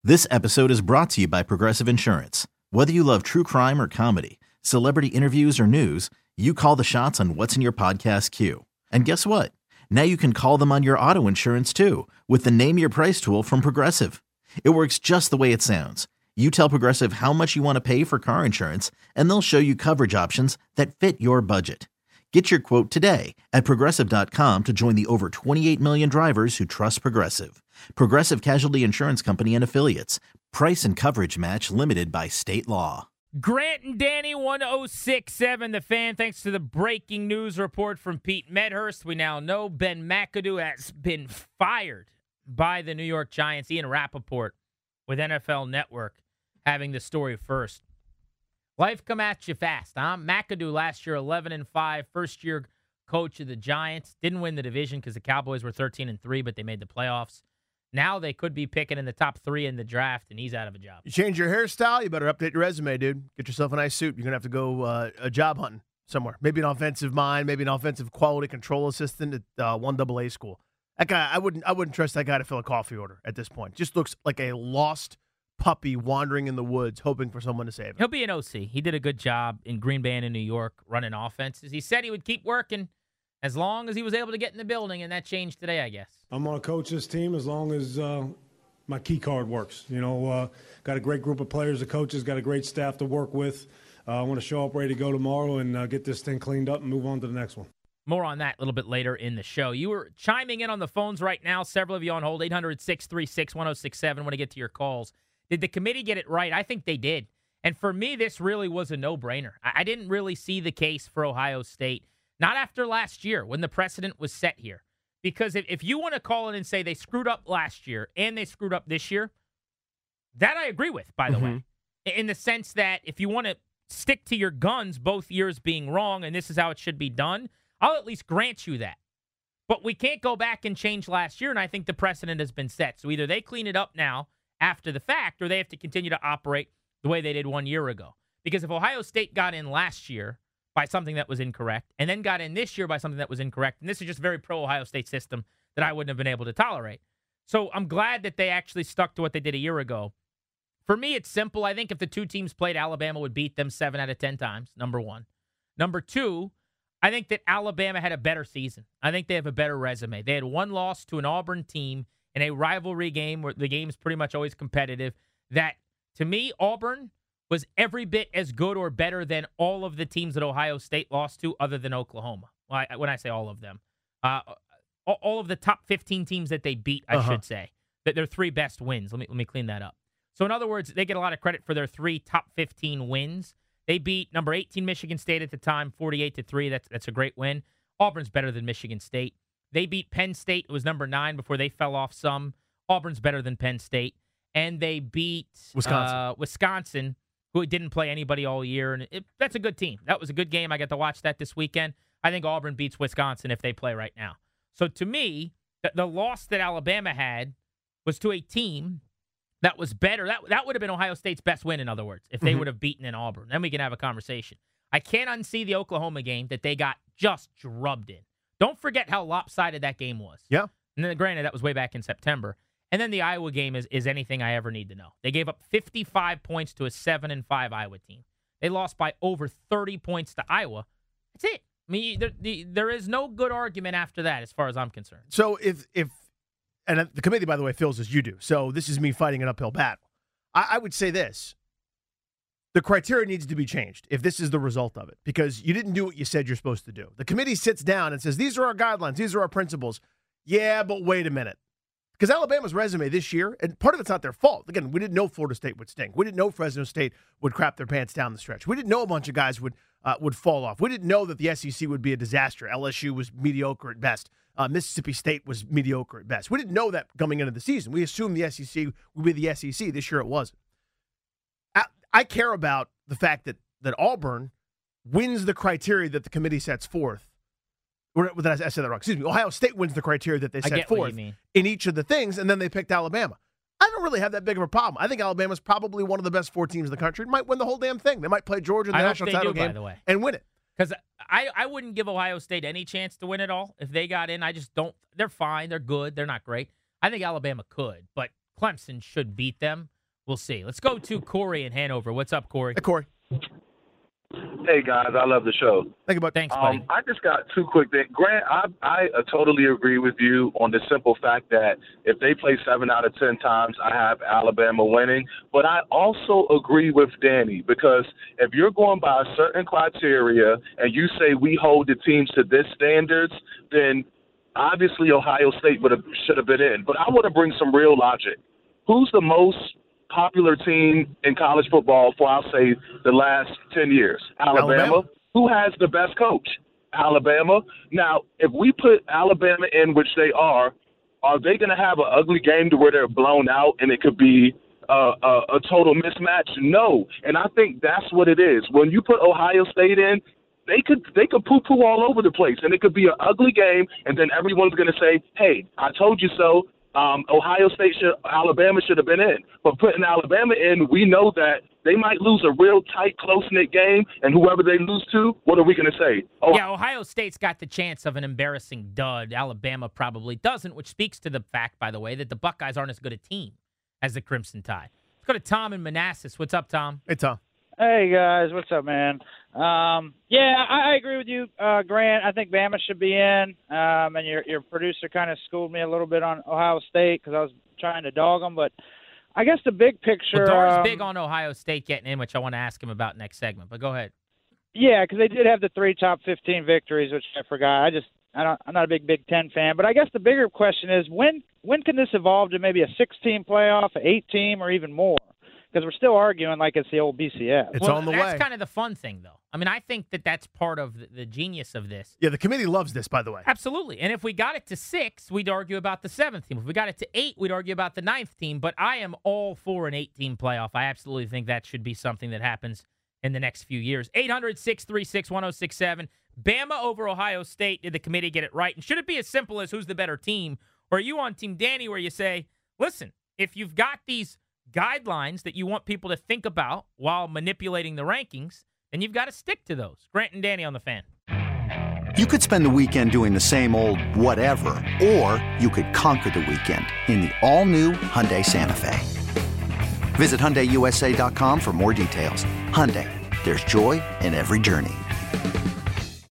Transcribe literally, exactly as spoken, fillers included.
This episode is brought to you by Progressive Insurance. Whether you love true crime or comedy, celebrity interviews or news, you call the shots on what's in your podcast queue. And guess what? Now you can call them on your auto insurance too with the Name Your Price tool from Progressive. It works just the way it sounds. You tell Progressive how much you want to pay for car insurance, and they'll show you coverage options that fit your budget. Get your quote today at Progressive dot com to join the over twenty-eight million drivers who trust Progressive. Progressive Casualty Insurance Company and Affiliates. Price and coverage match limited by state law. Grant and Danny, one oh six point seven The Fan. Thanks to the breaking news report from Pete Medhurst, we now know Ben McAdoo has been fired by the New York Giants. Ian Rappaport with N F L Network having the story first. Life come at you fast, huh? McAdoo last year, eleven and five, first year coach of the Giants. Didn't win the division because the Cowboys were thirteen and three, but they made the playoffs. Now they could be picking in the top three in the draft, and he's out of a job. You change your hairstyle, you better update your resume, dude. Get yourself a nice suit. You're going to have to go uh, a job hunting somewhere. Maybe an offensive mind, maybe an offensive quality control assistant at uh, one double A school. That guy, I wouldn't I wouldn't trust that guy to fill a coffee order at this point. Just looks like a lost puppy wandering in the woods hoping for someone to save him. He'll be an O C. He did a good job in Green Bay and in New York running offenses. He said he would keep working as long as he was able to get in the building, and that changed today, I guess. I'm going to coach this team as long as uh, my key card works. You know, uh, got a great group of players, the coaches, got a great staff to work with. Uh, I want to show up ready to go tomorrow and uh, get this thing cleaned up and move on to the next one. More on that a little bit later in the show. You were chiming in on the phones right now. Several of you on hold, eight hundred, six three six, one oh six seven. Want to get to your calls. Did the committee get it right? I think they did. And for me, this really was a no-brainer. I didn't really see the case for Ohio State, not after last year when the precedent was set here. Because if, if you want to call in and say they screwed up last year and they screwed up this year, that I agree with, by the mm-hmm. way. In the sense that if you want to stick to your guns, both years being wrong, and this is how it should be done, I'll at least grant you that. But we can't go back and change last year, and I think the precedent has been set. So either they clean it up now after the fact, or they have to continue to operate the way they did one year ago. Because if Ohio State got in last year by something that was incorrect, and then got in this year by something that was incorrect, and this is just a very pro-Ohio State system that I wouldn't have been able to tolerate. So I'm glad that they actually stuck to what they did a year ago. For me, it's simple. I think if the two teams played, Alabama would beat them seven out of ten times, number one. Number two, I think that Alabama had a better season. I think they have a better resume. They had one loss to an Auburn team in a rivalry game where the game's pretty much always competitive. That, to me, Auburn was every bit as good or better than all of the teams that Ohio State lost to other than Oklahoma. Well, I, when I say all of them. Uh, all of the top fifteen teams that they beat, I uh-huh. should say. That their three best wins. Let me, let me clean that up. So, in other words, they get a lot of credit for their three top fifteen wins. They beat number eighteen Michigan State at the time, forty-eight to three. That's that's a great win. Auburn's better than Michigan State. They beat Penn State. It was number nine before they fell off some. Auburn's better than Penn State. And they beat Wisconsin, uh, Wisconsin, who didn't play anybody all year. And it, that's a good team. That was a good game. I got to watch that this weekend. I think Auburn beats Wisconsin if they play right now. So to me, the, the loss that Alabama had was to a team that was better. That, that would have been Ohio State's best win, in other words, if they mm-hmm. would have beaten in Auburn. Then we can have a conversation. I can't unsee the Oklahoma game that they got just drubbed in. Don't forget how lopsided that game was. Yeah. And then, granted, that was way back in September. And then the Iowa game is, is anything I ever need to know. They gave up fifty-five points to a seven and five Iowa team. They lost by over thirty points to Iowa. That's it. I mean, there, the, there is no good argument after that as far as I'm concerned. So if, if and the committee, by the way, feels as you do. So this is me fighting an uphill battle. I, I would say this. The criteria needs to be changed if this is the result of it, because you didn't do what you said you're supposed to do. The committee sits down and says, these are our guidelines. These are our principles. Yeah, but wait a minute. Because Alabama's resume this year, and part of it's not their fault. Again, we didn't know Florida State would stink. We didn't know Fresno State would crap their pants down the stretch. We didn't know a bunch of guys would uh, would fall off. We didn't know that the S E C would be a disaster. L S U was mediocre at best. Uh, Mississippi State was mediocre at best. We didn't know that coming into the season. We assumed the S E C would be the S E C. This year it wasn't. I, I care about the fact that that Auburn wins the criteria that the committee sets forth. Or did I, I said that wrong? Excuse me. Ohio State wins the criteria that they set forth in each of the things, and then they picked Alabama. I don't really have that big of a problem. I think Alabama's probably one of the best four teams in the country. Might win the whole damn thing. They might play Georgia in the I national title do, game by the way. and win it. Because I, I wouldn't give Ohio State any chance to win it all if they got in. I just don't. They're fine. They're good. They're not great. I think Alabama could, but Clemson should beat them. We'll see. Let's go to Corey in Hanover. What's up, Corey? Hey, Corey. Hey, guys, I love the show. Think about Thanks, buddy. Um, I just got two quick things. Grant, I, I uh, totally agree with you on the simple fact that if they play seven out of ten times, I have Alabama winning. But I also agree with Danny because if you're going by a certain criteria and you say we hold the teams to this standards, then obviously Ohio State would have should have been in. But I want to bring some real logic. Who's the most popular team in college football for, I'll say, the last ten years? Alabama. Alabama. Who has the best coach? Alabama. Now, if we put Alabama in, which they are, are they going to have an ugly game to where they're blown out and it could be uh, a, a total mismatch? No. And I think that's what it is. When you put Ohio State in, they could they could poo-poo all over the place, and it could be an ugly game, and then everyone's going to say, hey, I told you so. Um, Ohio State, should, Alabama should have been in. But putting Alabama in, we know that they might lose a real tight, close-knit game, and whoever they lose to, what are we going to say? Oh, yeah, Ohio State's got the chance of an embarrassing dud. Alabama probably doesn't, which speaks to the fact, by the way, that the Buckeyes aren't as good a team as the Crimson Tide. Let's go to Tom in Manassas. What's up, Tom? Hey, Tom. Hey, guys. What's up, man? Um, yeah, I, I agree with you, uh, Grant. I think Bama should be in. Um, and your your producer kind of schooled me a little bit on Ohio State because I was trying to dog them. But I guess the big picture Well, Dar's um, big on Ohio State getting in, which I want to ask him about next segment. But go ahead. Yeah, because they did have the three top fifteen victories, which I forgot. I just I don't, I'm not a big Big Ten fan. But I guess the bigger question is when when can this evolve to maybe a six-team playoff, an eight-team, or even more? Because we're still arguing like it's the old B C F. It's well, on the that's way. That's kind of the fun thing, though. I mean, I think that that's part of the, the genius of this. Yeah, the committee loves this, by the way. Absolutely. And if we got it to six, we'd argue about the seventh team. If we got it to eight, we'd argue about the ninth team. But I am all for an eight-team playoff. I absolutely think that should be something that happens in the next few years. eight hundred, six three six, one oh six seven. Bama over Ohio State. Did the committee get it right? And should it be as simple as who's the better team? Or are you on Team Danny where you say, listen, if you've got these guidelines that you want people to think about while manipulating the rankings, then you've got to stick to those. Grant and Danny on the Fan. You could spend the weekend doing the same old whatever, or you could conquer the weekend in the all-new Hyundai Santa Fe. Visit Hyundai U S A dot com for more details. Hyundai, there's joy in every journey.